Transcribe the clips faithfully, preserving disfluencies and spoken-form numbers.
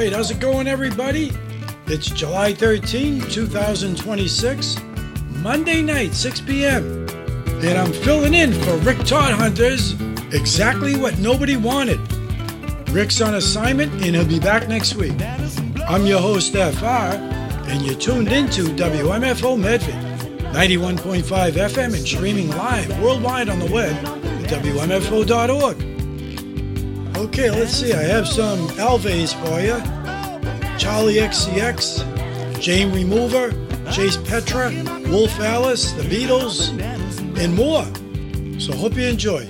right, how's it going, everybody? It's July thirteenth, twenty twenty-six, Monday night, six p.m. And I'm filling in for Rick Todhunter's Exactly What Nobody Wanted. Rick's on assignment and he'll be back next week. I'm your host, F R, and you're tuned into W M F O Medford, ninety-one point five F M and streaming live worldwide on the web at W M F O dot org. Okay, let's see. I have some Alves for you. Charlie X C X, Jane Remover, Chase Petra, Wolf Alice, The Beatles, and more. So hope you enjoy.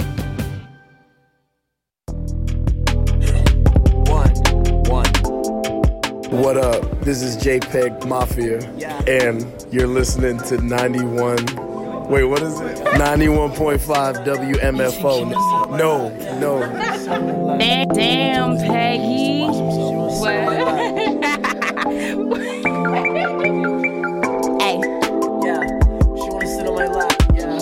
One, one. What up? This is JPEG Mafia, and you're listening to ninety-one. Wait, what is it? ninety-one point five W M F O. No, no. Damn, Peggy. What? Hey. Yeah. She wanna sit on my lap. Yeah.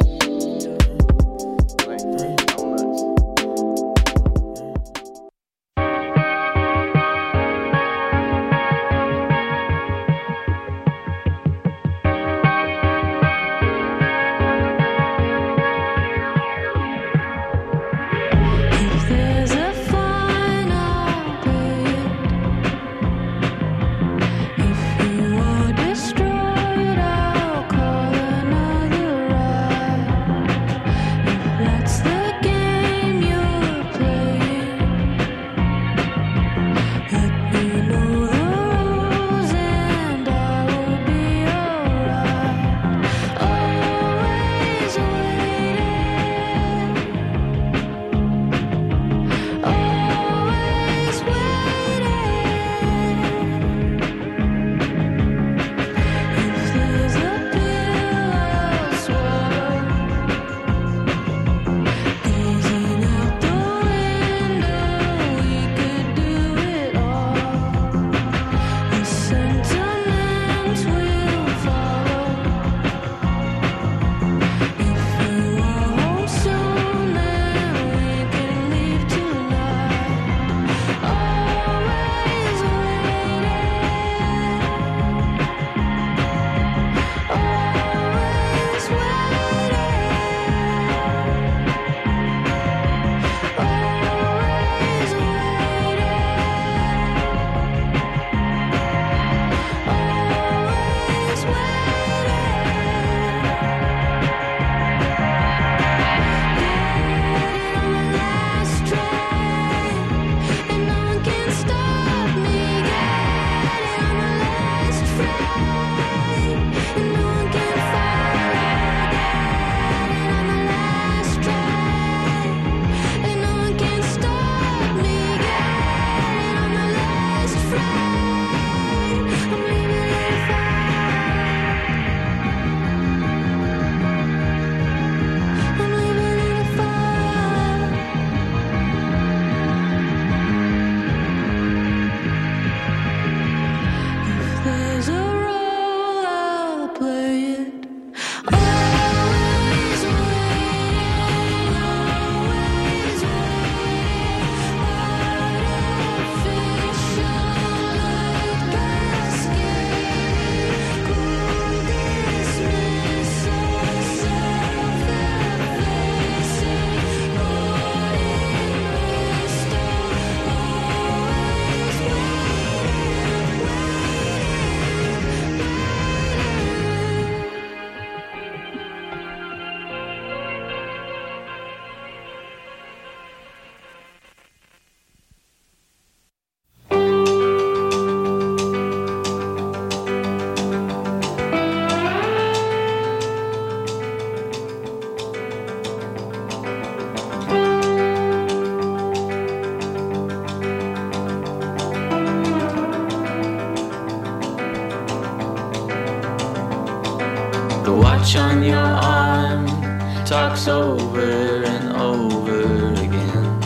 watch on your arm talks over and over again,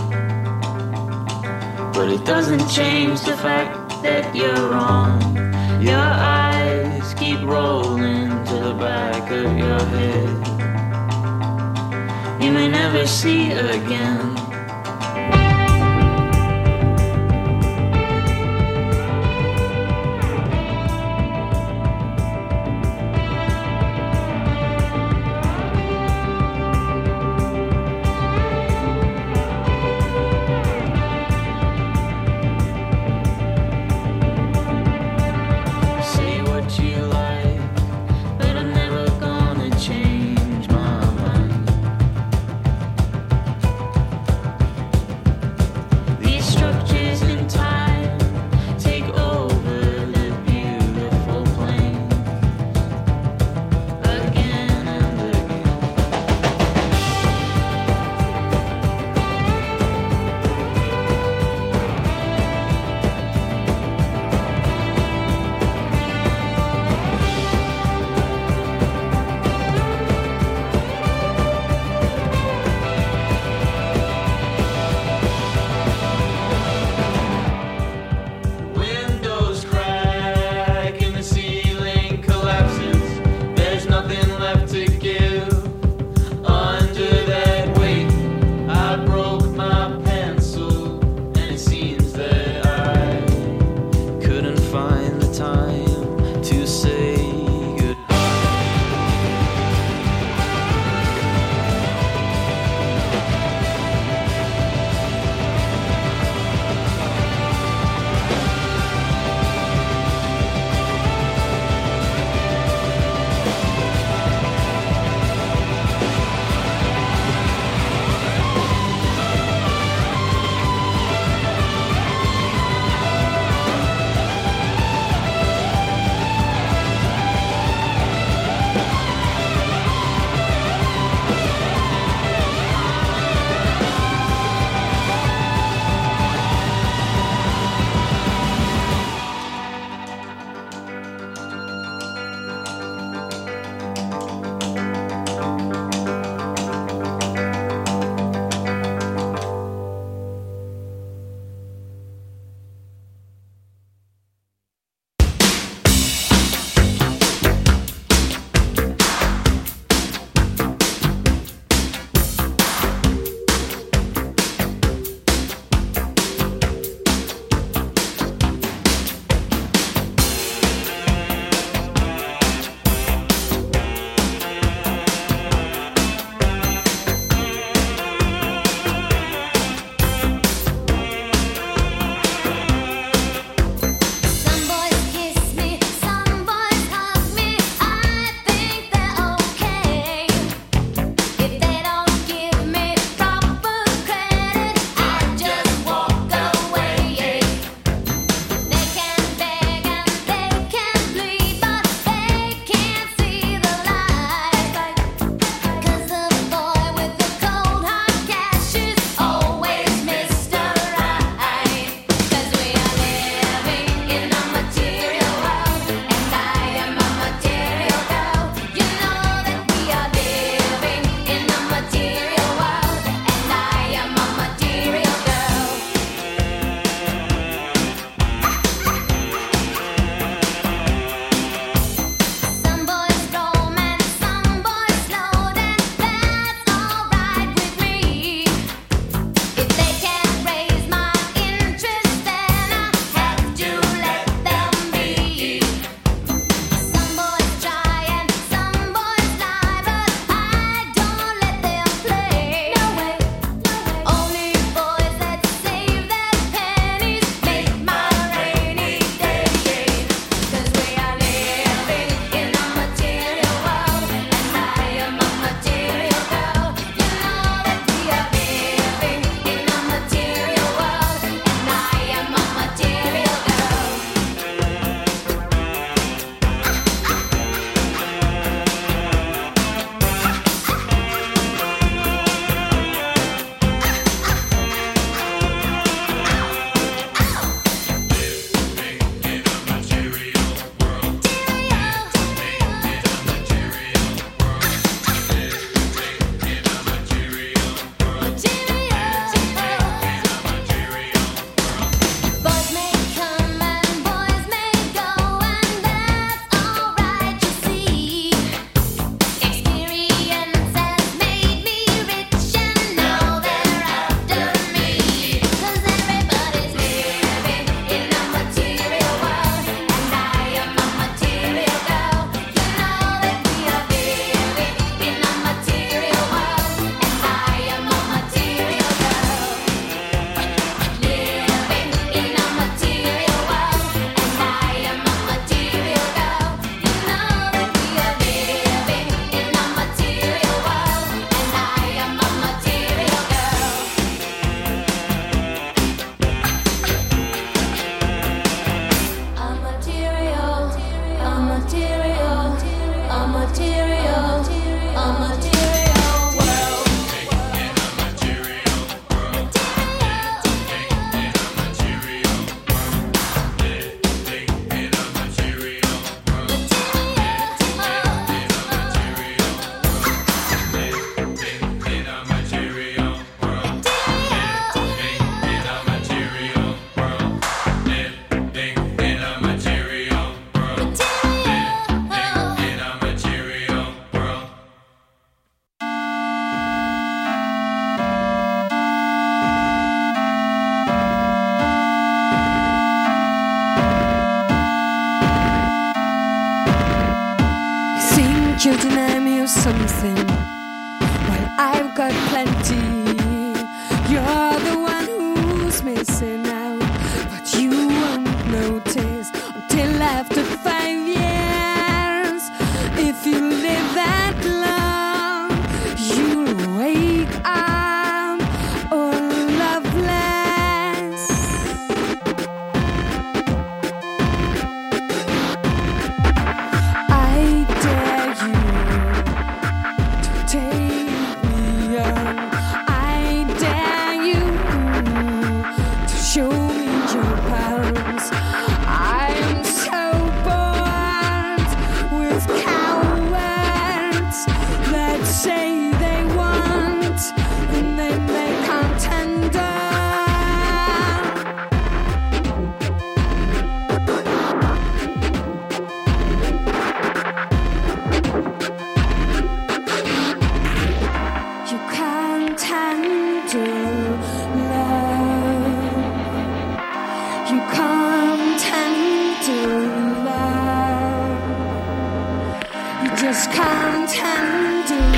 but it doesn't change the fact that you're wrong. Your eyes keep rolling to the back of your head. You may never see again. plenty. You're the one who's missing out, but you won't notice until after five years. If you live that long, you'll wake up all loveless. I dare you to take me on. I dare you to show me your powers. I'm so bored with cowards that say they want and then they can't tender. You can't handle love. You can't handle love. You just can't handle.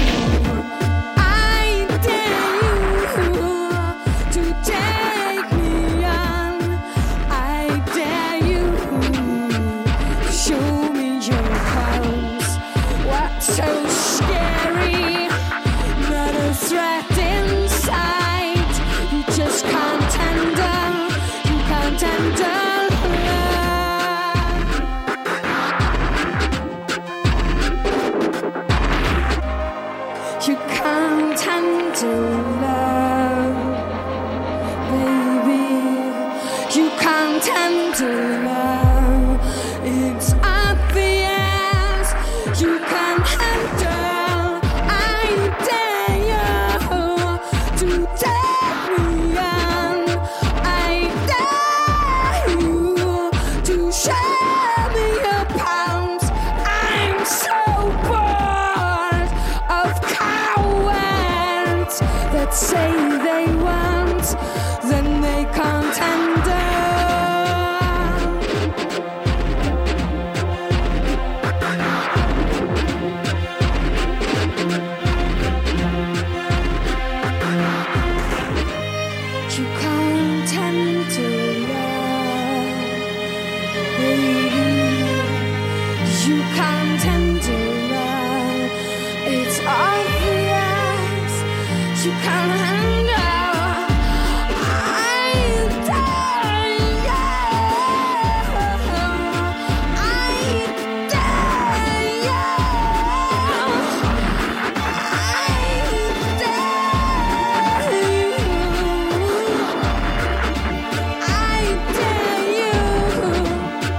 I dare you to take me on. I dare you to show me your powers. What's so scary? Not a threat inside. You just can't handle. You can't handle love. You can't handle love, baby. You can't handle love. It's obvious. You can't handle. I dare you to take me on. I dare you to show me your palms. I'm so bored of cowards that say they want, then they can't handle. You can't handle love, baby. You can't handle love. It's obvious. You can't handle. I dare you. I dare you. I dare you. I dare you.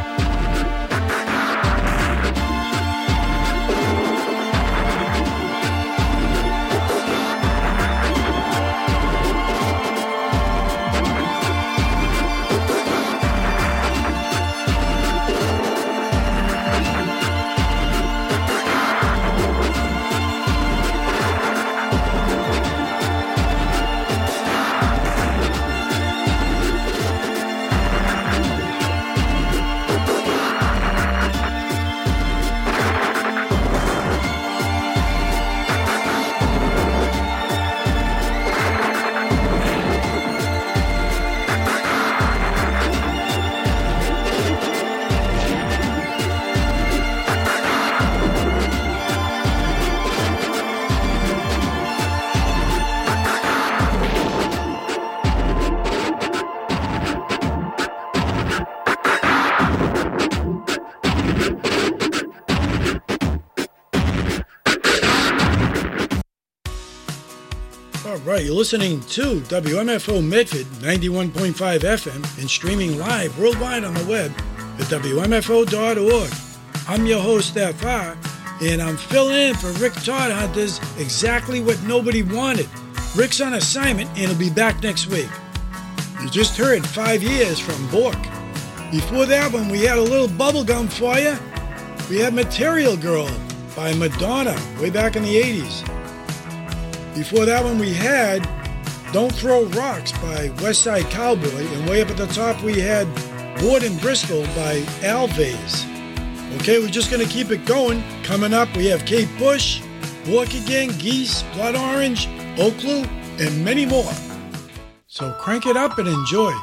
All right, you're listening to W M F O Medford ninety-one point five F M and streaming live worldwide on the web at W M F O dot org. I'm your host, F R, and I'm filling in for Rick Todd Hunter's Exactly What Nobody Wanted. Rick's on assignment and he'll be back next week. You just heard Five Years from Bork. Before that one, we had a little bubblegum for you. We had Material Girl by Madonna way back in the eighties. Before that one, we had Don't Throw Rocks by West Side Cowboy. And way up at the top, we had Board in Bristol by Alves. Okay, we're just going to keep it going. Coming up, we have Kate Bush, Bork again, Geese, Blood Orange, Oaklew, and many more. So crank it up and enjoy.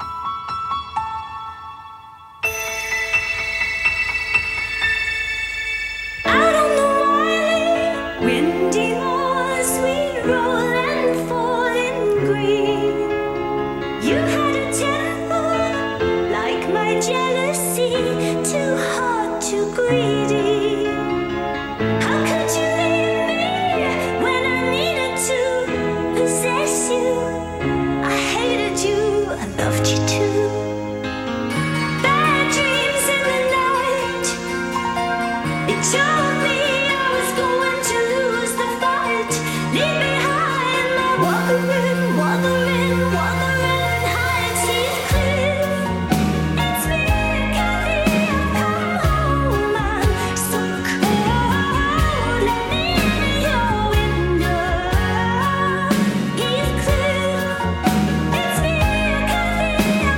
Out on the wily, windy moors, we roll and fall in green. You had a temper like my jealousy, too hot, too greedy. How could you leave me when I needed to possess you? I hated you, I loved you too. Bad dreams in the night, it told me I was going to lose the fight. Leave behind my wuthering, wuthering, wuthering heights. Heathcliff, it's me, Kathy, I've come home. I'm so cold, let me in your window. Heathcliff, it's me, Kathy, I've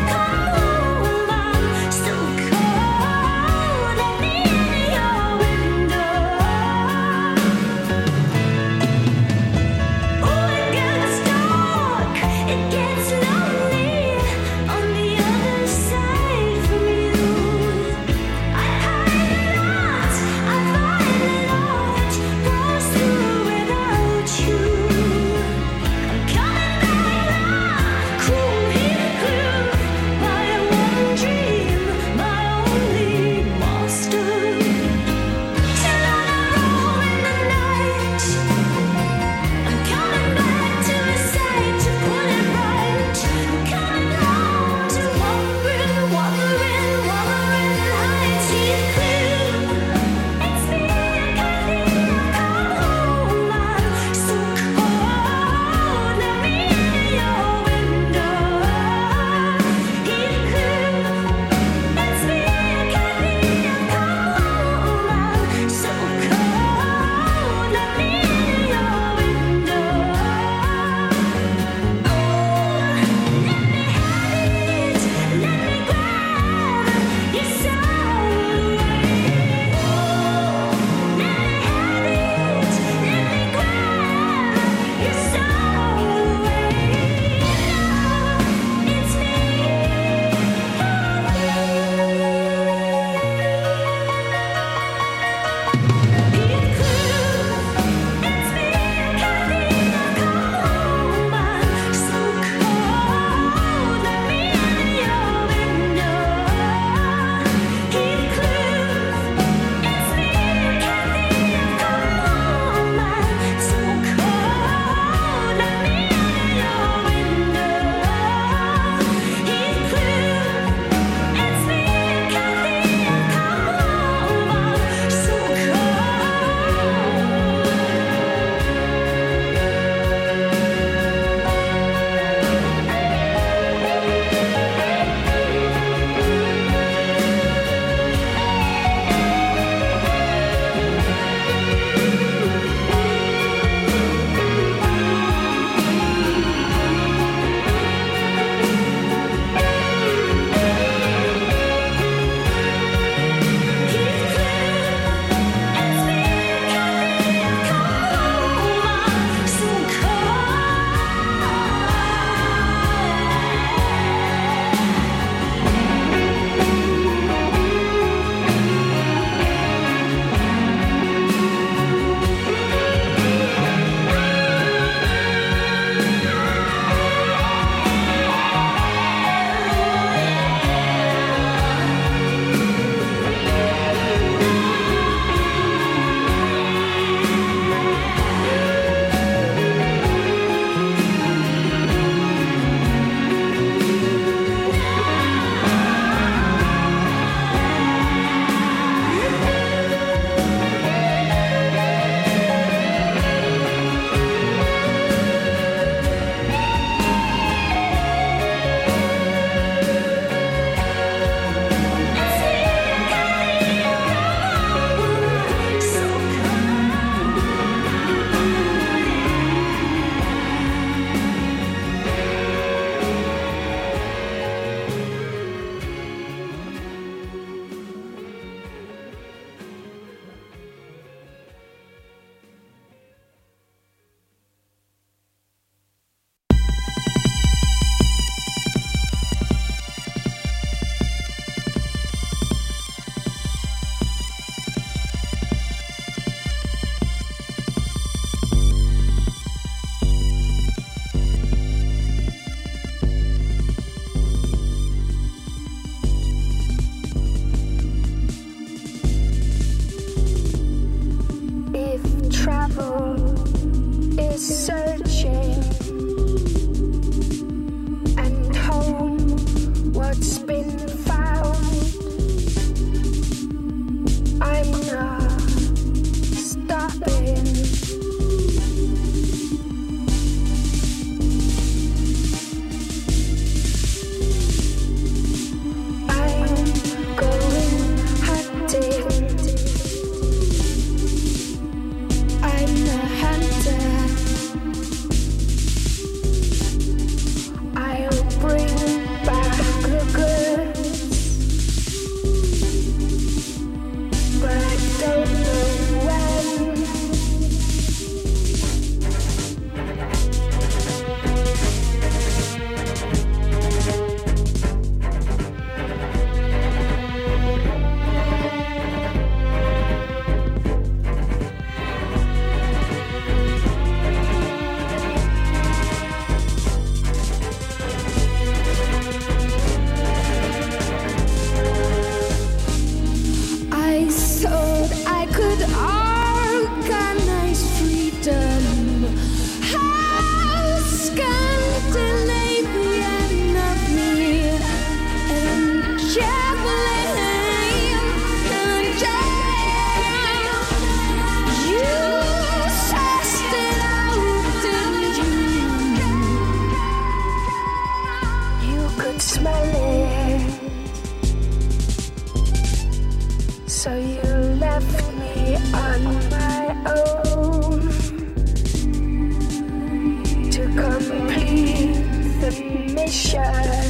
pressure.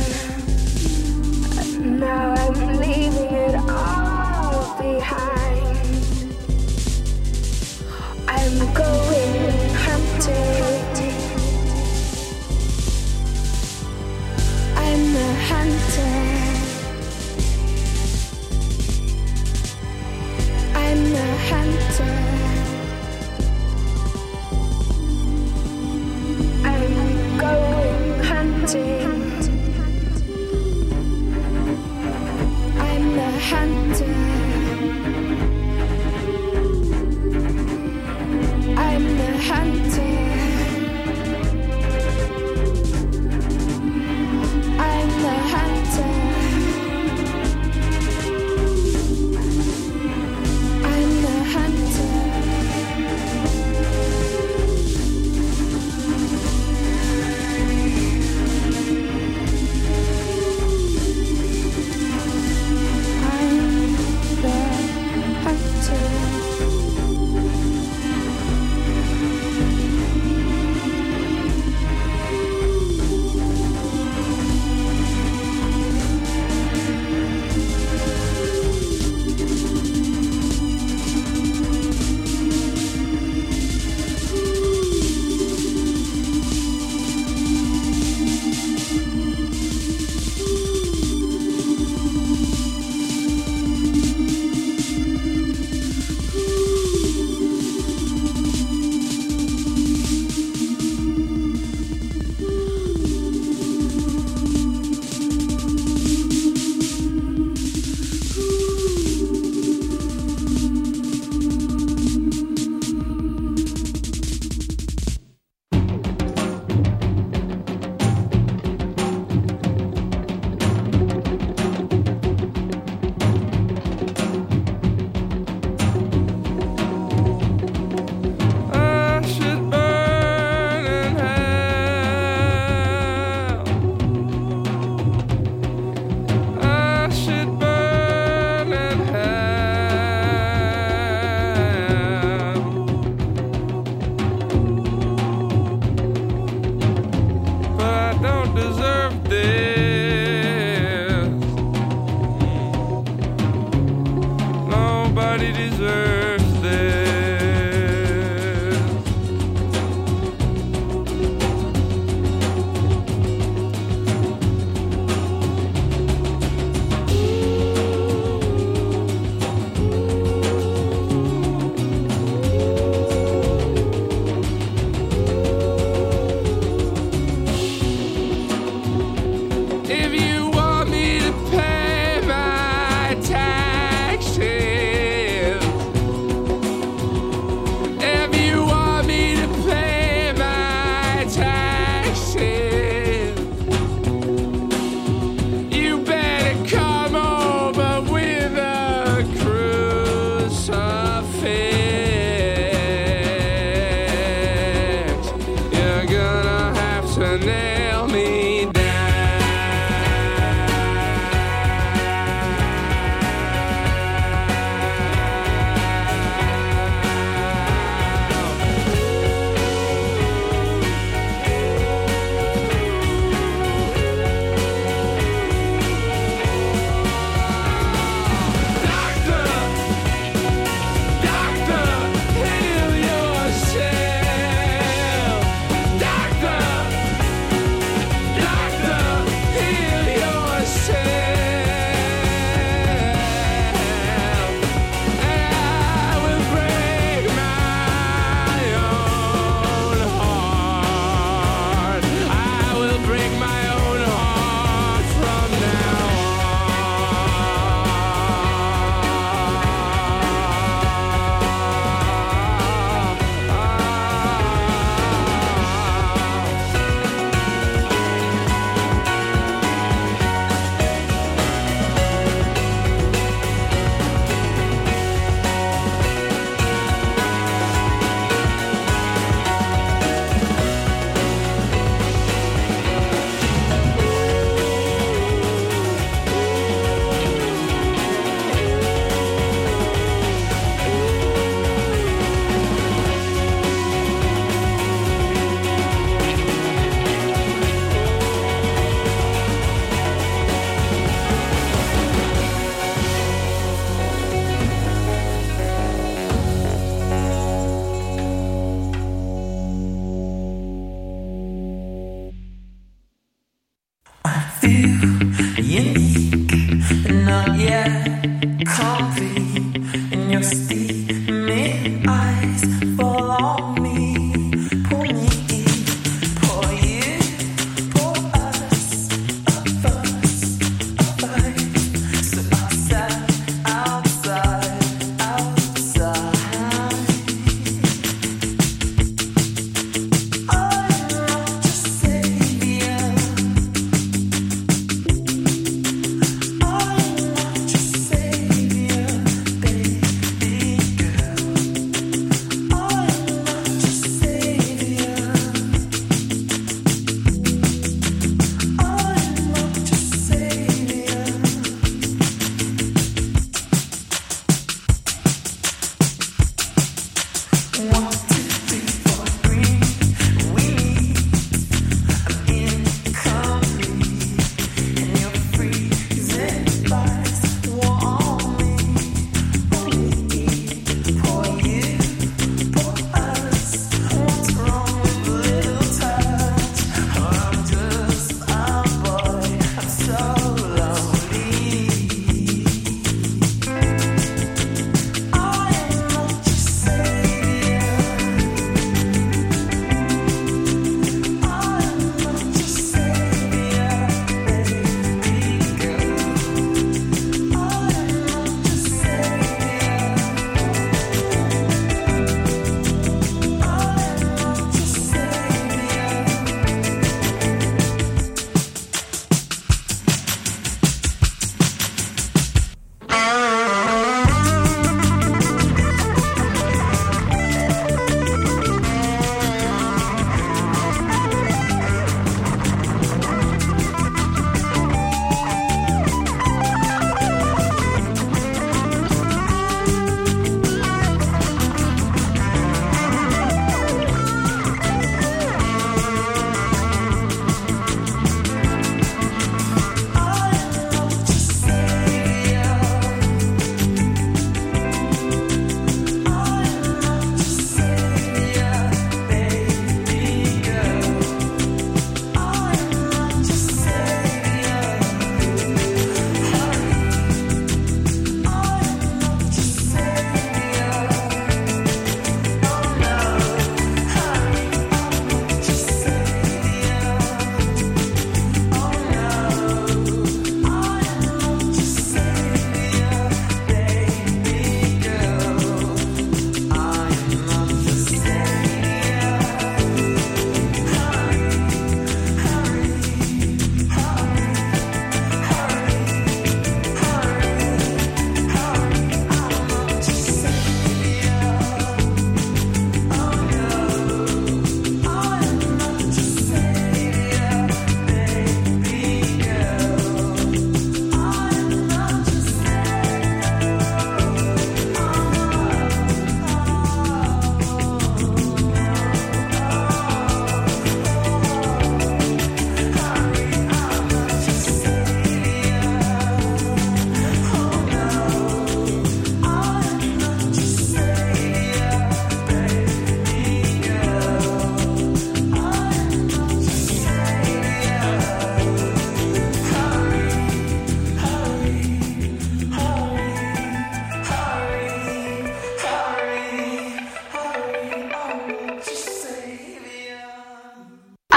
Now I'm leaving it all behind. I'm going hunting. I'm a hunter. I'm a hunter. I'm going hunting. I'm a hunter. I'm a hunter. I'm a hunter. I'm a hunter. I'm the hunter. I should burn in hell. I should burn in hell. But I don't deserve this. Nobody deserves this. If you want me to pay my taxes, if you want me to pay my taxes, you better come over with a crucifix. You're gonna have to nail me down. Doctor, doctor, heal yourself. Doctor,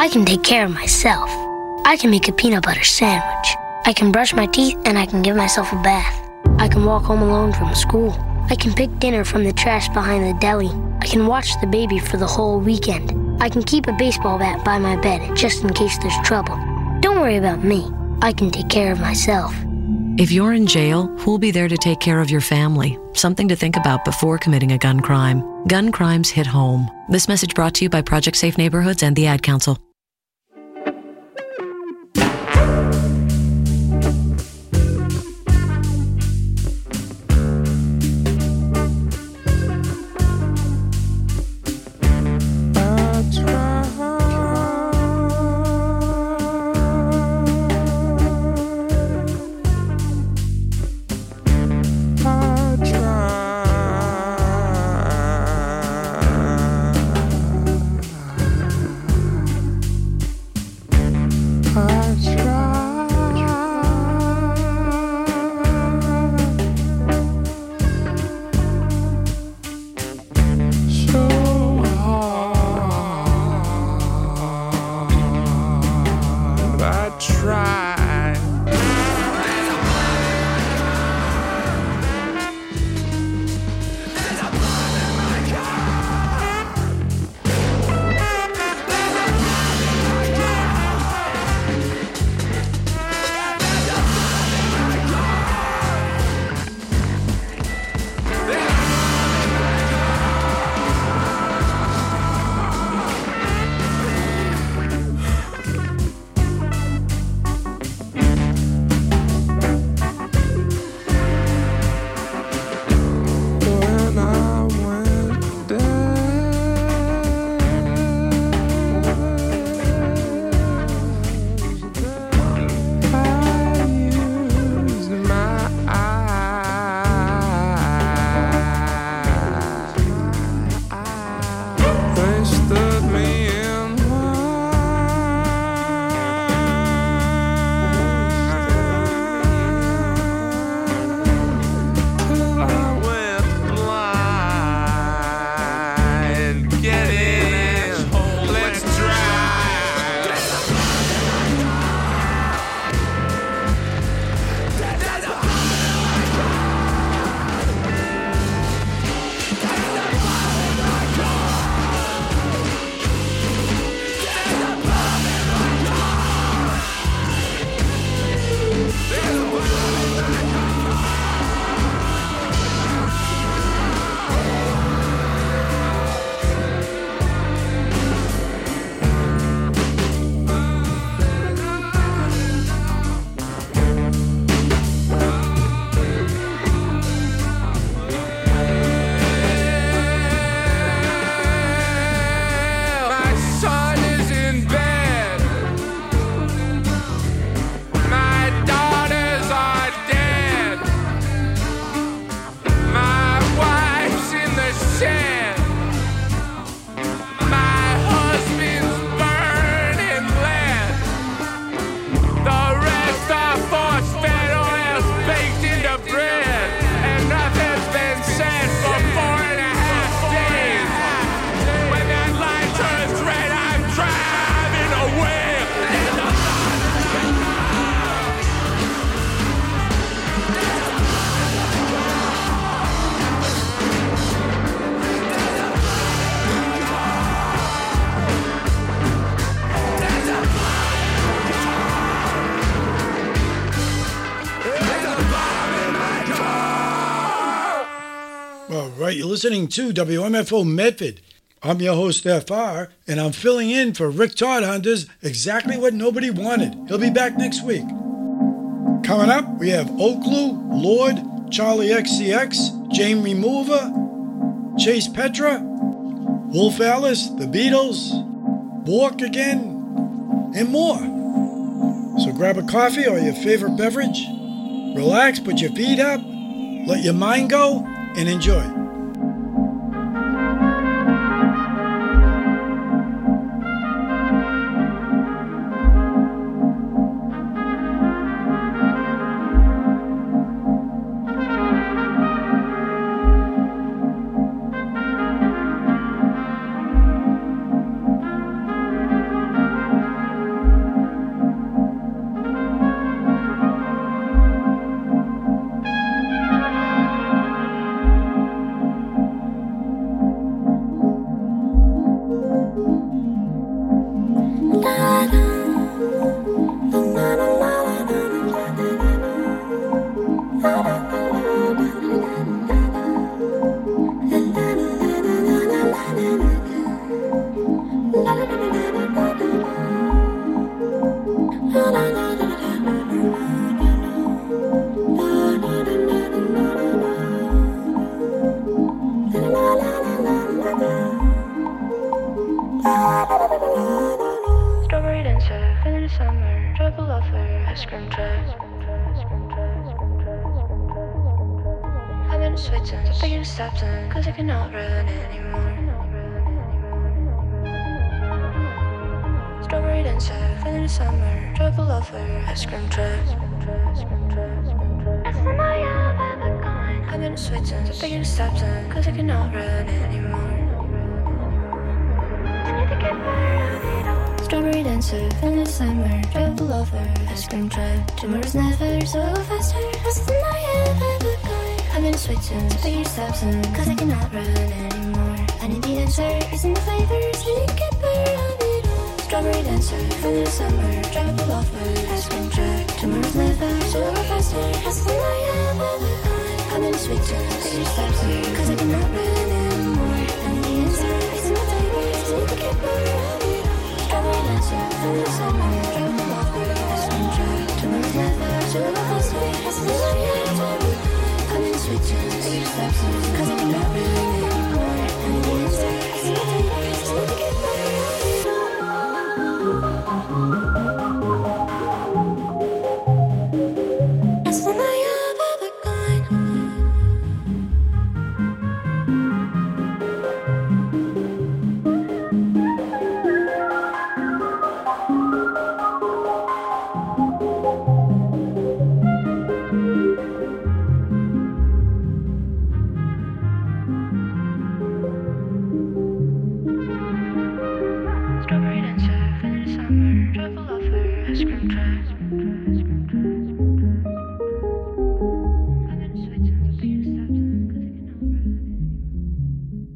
I can take care of myself. I can make a peanut butter sandwich. I can brush my teeth and I can give myself a bath. I can walk home alone from school. I can pick dinner from the trash behind the deli. I can watch the baby for the whole weekend. I can keep a baseball bat by my bed just in case there's trouble. Don't worry about me. I can take care of myself. If you're in jail, who'll be there to take care of your family? Something to think about before committing a gun crime. Gun crimes hit home. This message brought to you by Project Safe Neighborhoods and the Ad Council. Right, you're listening to W M F O Medford. I'm your host, F R, and I'm filling in for Rick Todhunter's Exactly What Nobody Wanted. He'll be back next week. Coming up, we have Oaklew, Lord, Charlie X C X, Jane Remover, Chase Petra, Wolf Alice, The Beatles, Bork again, and more. So grab a coffee or your favorite beverage, relax, put your feet up, let your mind go, and enjoy. the summer, drop a lover, ice cream truck. I've been switching, so picking steps in, cause I cannot run anymore. Strawberry dancer, in the summer, drop a lover, ice cream truck. That's the night I've ever gone. I've been switching, so picking steps in, cause I cannot run anymore. Strawberry dancer, in the summer, drop a lover, ice cream truck. Tomorrow's never so faster, that's the night I've ever gone. I've been switching, so picking steps in, cause I cannot run anymore. I need the answers and the flavors, you get better on it all. Strawberry dancer, in the summer, drop a lover, ice cream truck. Tomorrow's never so faster, that's the night I've ever gone. I've been switching, so picking steps in, cause I cannot run anymore. I need the answers and the flavors, you get better on it all. Strawberry dancer, in the summer, drop a lover, ice cream truck. Tomorrow's never so faster, that's the night I've ever gone. I've been switching, so picking steps in, cause I cannot run anymore. I need the answers and the flavors, you get better on it all. That's the night I've ever gone. Strawberry dancer, in the summer, drop a lover, ice cream truck. I've been switching, so picking steps in, cause I cannot run anymore.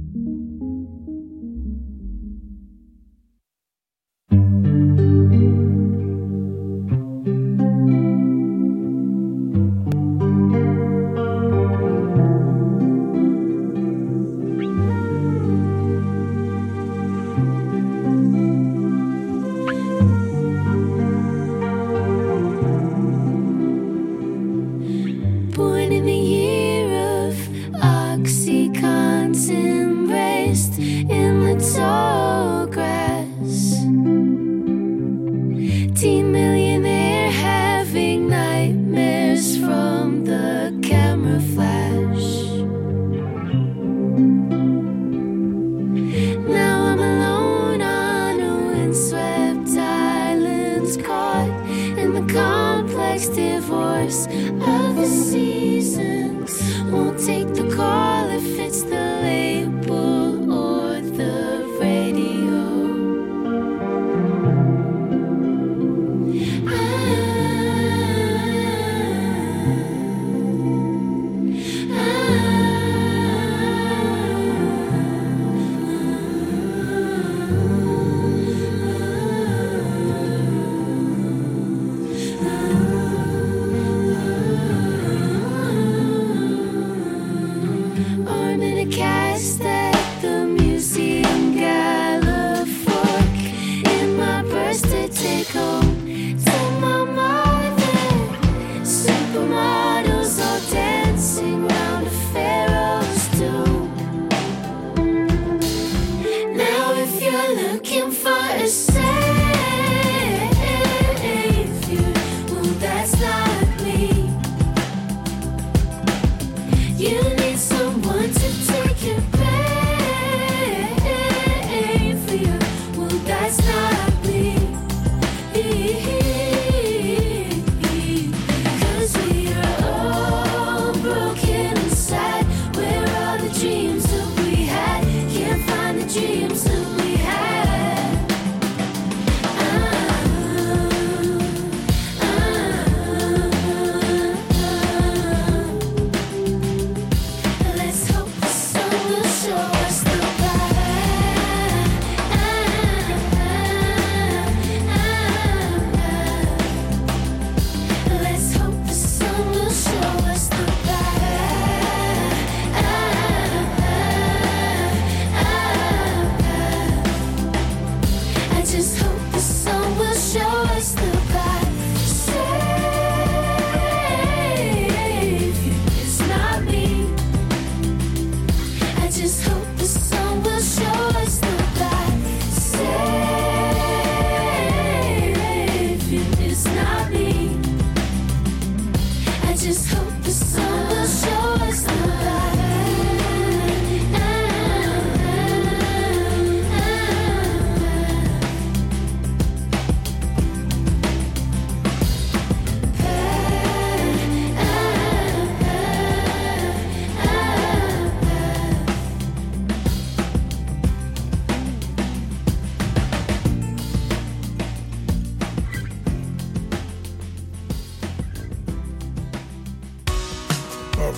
Born in the year of Oxycontin, embraced in the tall grass. Teen millionaire having nightmares from the camera flash. Now I'm alone on a windswept island, caught in the complex divorce of the seasons. Won't take the call if it's the label or the radio. Ah, ah, ah.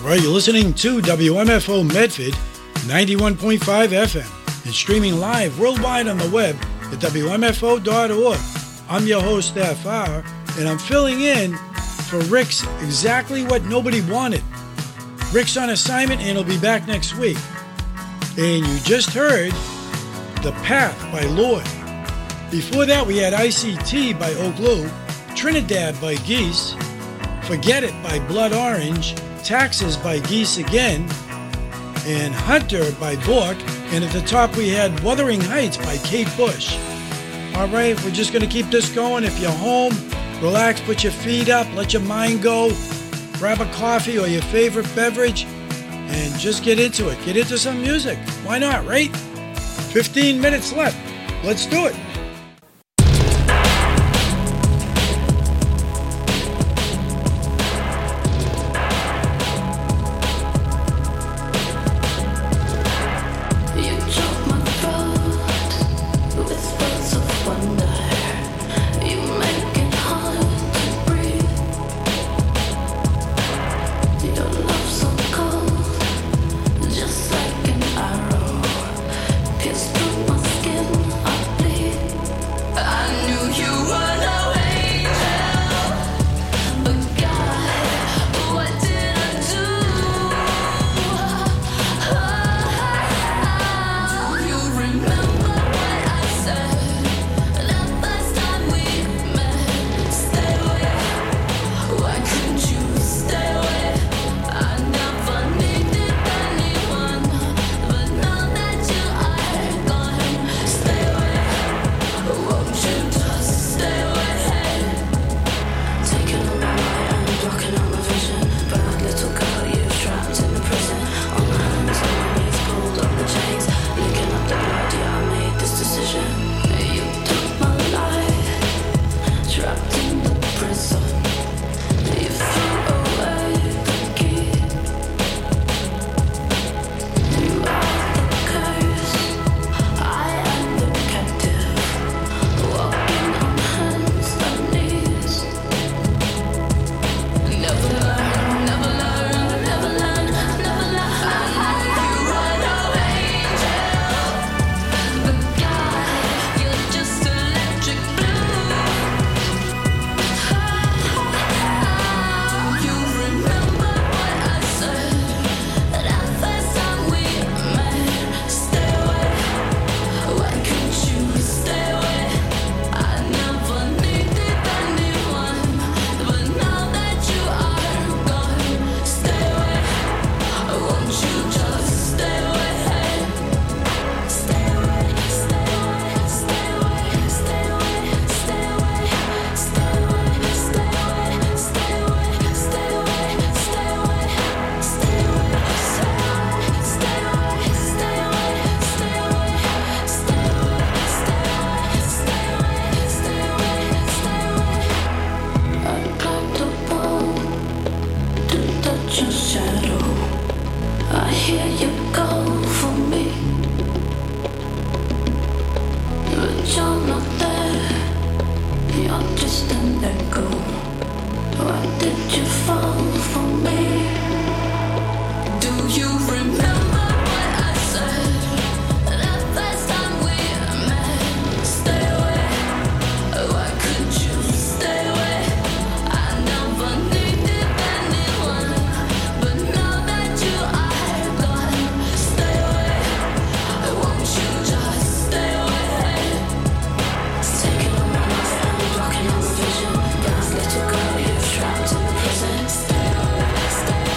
right, you're listening to W M F O Medford, ninety-one point five F M, and streaming live worldwide on the web at W M F O dot org. I'm your host, F R, and I'm filling in for Rick's Exactly What Nobody Wanted. Rick's on assignment and he'll be back next week. And you just heard The Path by Lord. Before that, we had I C T by Oakloo, Trinidad by Geese, Forget It by Blood Orange, Taxes by Geese Again, and Hunter by Bork. And at the top, we had Wuthering Heights by Kate Bush. All right, we're just going to keep this going. If you're home, relax, put your feet up, let your mind go, grab a coffee or your favorite beverage, and just get into it. Get into some music. Why not, right? fifteen minutes left. Let's do it. Stay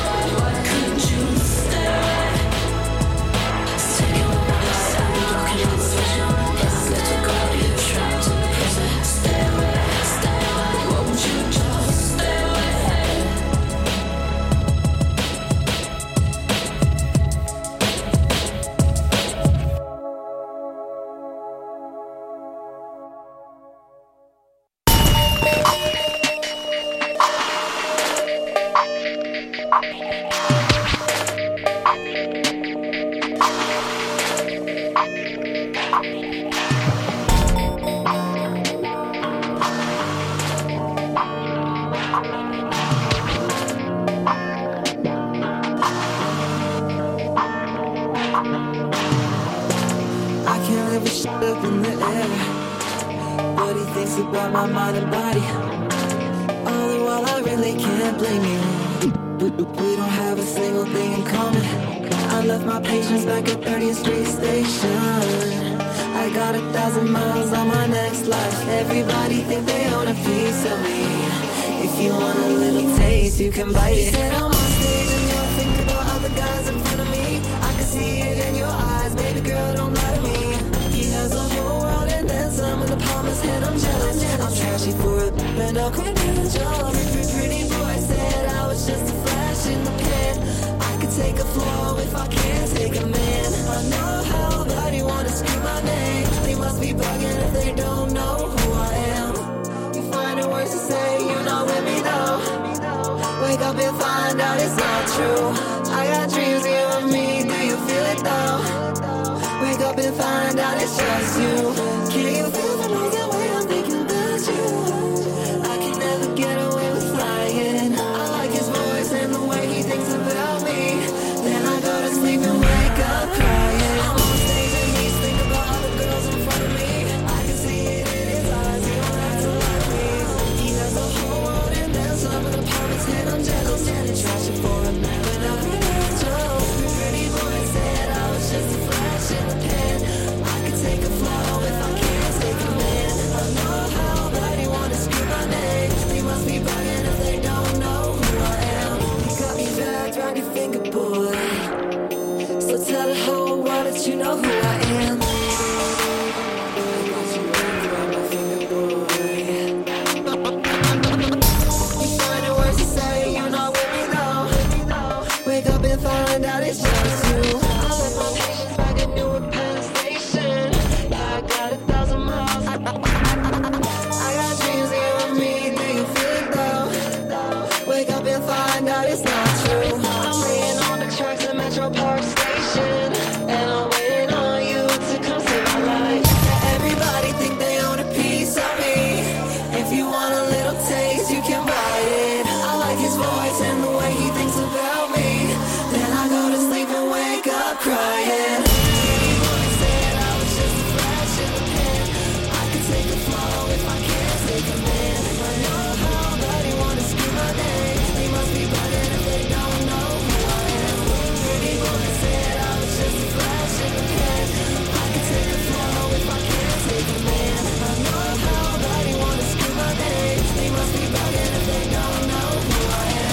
everybody thinks about my mind and body. All the while I really can't blame you. We, we don't have a single thing in common. I left my patience back at thirtieth Street Station. I got a thousand miles on my next life. Everybody think they own a piece of me. If you want a little taste, you can bite it. You said I'm on stage and you're thinking about other guys in front of me. I can see it in your eyes, baby girl, don't lie to me. He has the whole world and then some in the palm of his hand. I'm jealous, I'm trashy for it, and I'll quit the job. Pretty boy said I was just a flash in the pan. I could take a flow if I can't take a man. I know how body wanna scream my name. They must be bugging if they don't know who I am. You find the words to say, you're not with me though. Wake up and find out it's not true. I got dreams, you and me, do you feel it though? Wake up and find out it's just you. Can you feel the noise the way I'm thinking about you? I can never get away with lying. I like his voice and the way he thinks about me. Then I go to sleep and wake up crying. I'm on stage and he's thinking about all the girls in front of me. I can see it in his eyes, he don't have to lie to me. He has the whole world and then some in the palm of his hand. I'm jealous and it's trash for a man when I'm in a joke. Pretty boy said I was just a flash in the pan. I could take a flow if I can't take a man. I know how body wanna scream my name. They must be bugging if they don't know who I am. You got me back round your finger, boy. So tell the whole world that you know who I am. I got you wrapped around my finger, boy. You find the words to say, you're not with me though. Wake up and find out it's just you. I left my patience back at Newark Penn Station. Yeah, I got a thousand miles. I, I, I, I got dreams, you and me, do you feel it though? Wake up and find out it's not true. I'm laying on the tracks at Metro Park Station, and I'm waiting on you to come save my life. Everybody think they own a piece of me. If you want a little taste, you can bite it. I like his voice and the way he thinks about me. Then I go to sleep and wake up crying. Pretty boy said I was just a flash in the pan. I can take a flow if I can't take a man. I know how body wanna scream my name. They must be bugging if they don't know who I am. Pretty boy said I was just a flash in the pan. I can take a flow if I can't take a man. I know how body wanna scream my name. They must be bugging if they don't know who I am.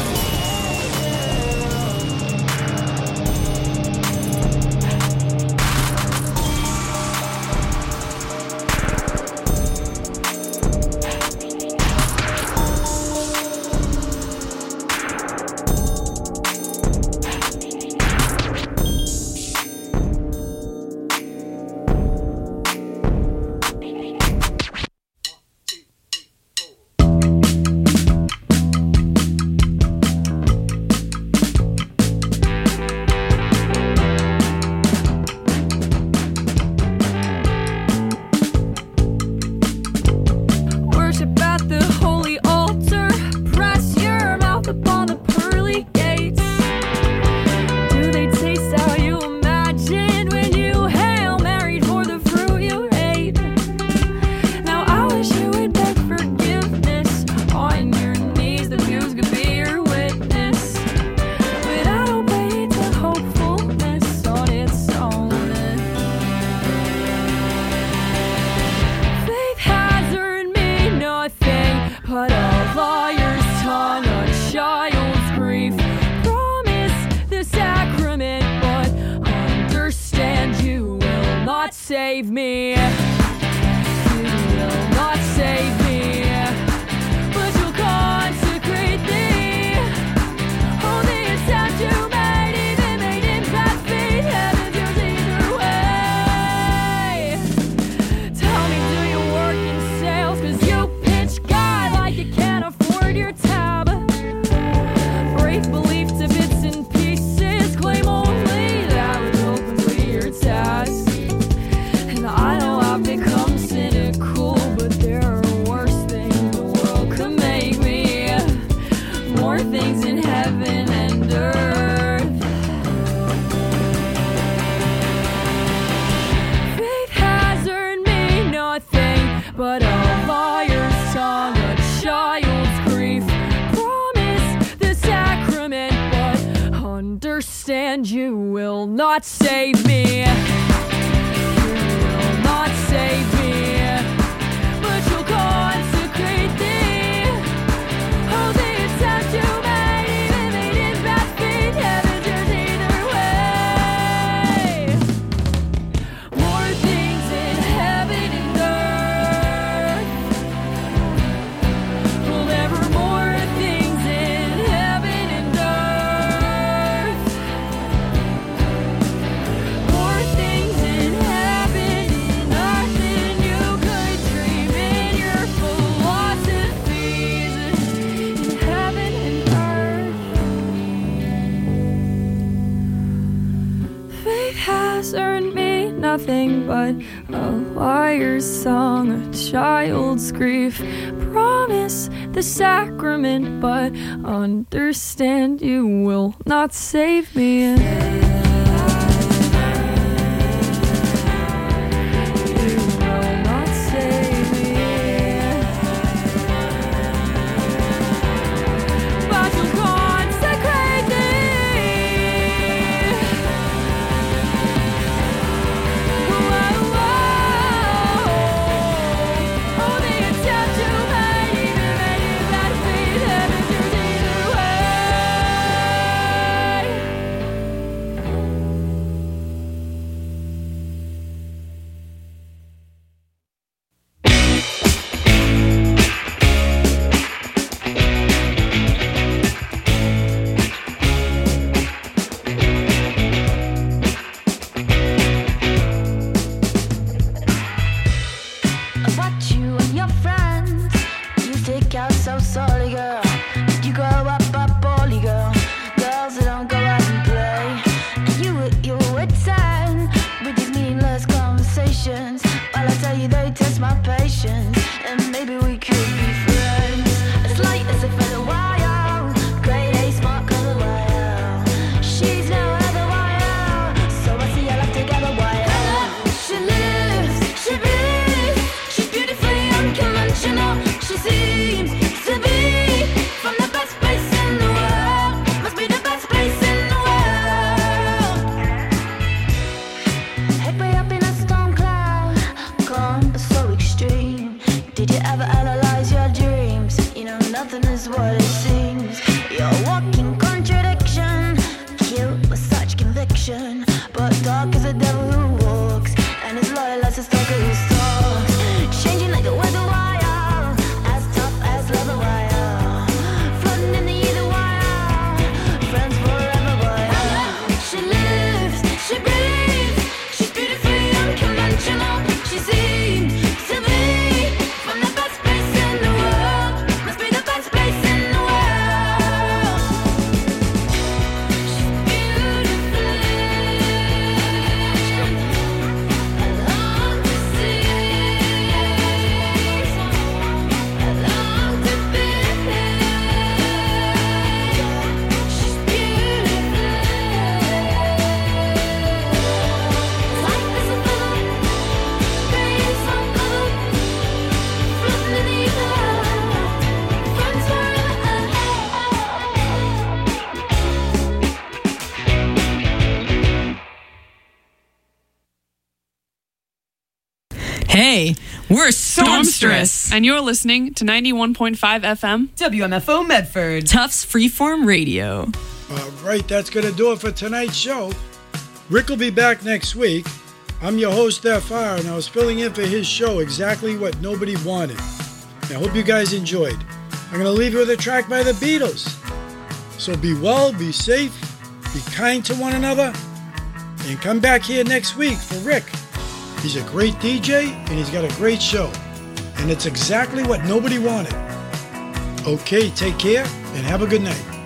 Worship at the holy altar. Press your mouth upon the pearly gates. Do they taste how you imagined when you Hail Married for the fruit you ate? Now I wish you would beg forgiveness on your knees. The pews could be your witness. But I don't pay to hopefulness on its own. Faith has earned me nothing but a liar's tongue, a child's grief. Promise the sacrament, but understand you will not save me. You will not save me, but you'll consecrate thee. Oh, the attempt you made, even made in bad faith. Heaven's yours either way. Tell me, do you work in sales? 'Cause you pitch God like you can't afford your tab. Break belief to bits and pieces. Claim only that would complete your task. And I know lawyer's tongue, a child's grief. Promise the sacrament, but understand you will not save me. You will not save me, but you'll consecrate thee. Oh, the attempt you made, even made in bad faith, heaven's yours either way. More things in heaven and earth. Well, there were more things in heaven and earth. More things in heaven and earth than you could dream in your philosophies. In heaven and earth. Faith has earned me nothing but a liar's song, a child's grief. Promise the sacrament, but understand you will not save me. You will not save me, but you'll consecrate thee. Whoa, whoa. Oh, the attempt you made, even made in bad faith, heaven's yours either way. What you and your friends, you stick out so sorry, girl. You grow up a poorly girl. Girls that don't go out and play. And you at your wits' end with these meaningless conversations. While I tell you they test my patience, and maybe we could be friends. As light as a feather wire, grade A smart color wire. She's no other wire, so I see our life together wire. She lives, she breathes, she's beautifully unconventional. She seems to be from the best place in the world. Must be the best place in the world. Head way up in a storm cloud, calm but so extreme. Did you ever analyze your dreams? You know nothing is what it seems. You're a walking contradiction, cute with such conviction, but dark as a devil who walks, and as loyal as a stalker who stalks. Changing like a weather wire, as tough as leather wire. Floating in the ether wire, friends forever wire. She lives, she breathes, she's beautifully unconventional. She seems to be from the best place in the world. Must be the best place in the world. She's beautifully. I long to see, I long to be. She's beautiful. Life is a feather, grace on color, floating in the ether, friends forever. Hey, we're Stormstress, and you're listening to ninety-one point five F M W M F O Medford, Tufts Freeform Radio. All right, that's going to do it for tonight's show. Rick will be back next week. I'm your host, F R, and I was filling in for his show, Exactly What Nobody Wanted. I hope you guys enjoyed. I'm going to leave you with a track by the Beatles. So be well, be safe, be kind to one another, and come back here next week for Rick. He's a great D J, and he's got a great show. And it's exactly what nobody wanted. Okay, take care, and have a good night.